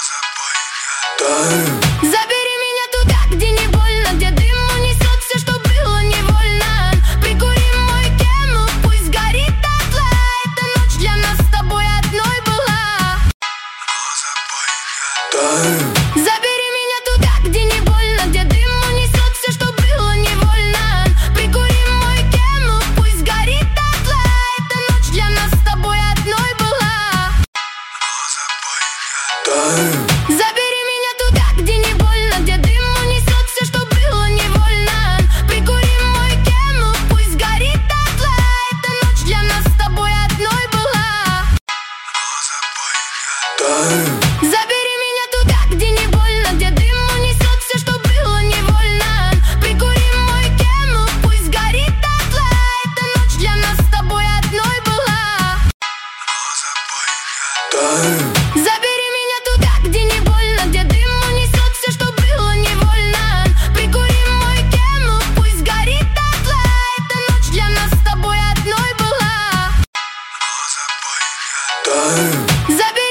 Забери меня туда, где не больно, где дым унесет все, что было невольно. Прикури мой Camel, пусть горит дотла. Эта ночь для нас с тобой одной была. Забери меня туда, где не больно, где дым унесет все, что было невольно. Прикури мой Camel, пусть горит дотла. Эта ночь для нас с тобой одной была. Забери меня туда, где не больно, где дым унесет все, что было невольно. Прикури мой Camel, пусть горит дотла. Эта ночь для нас с тобой одной была. Забери меня туда, где не больно, где дым унесет все, что было невольно. Прикури мой Camel, пусть горит дотла. Эта ночь для нас с тобой одной была. Забери меня туда, где не больно, где дым унесет все, что было невольно. Прикури мой Camel, пусть горит дотла. Эта ночь для нас с тобой одной была. Забери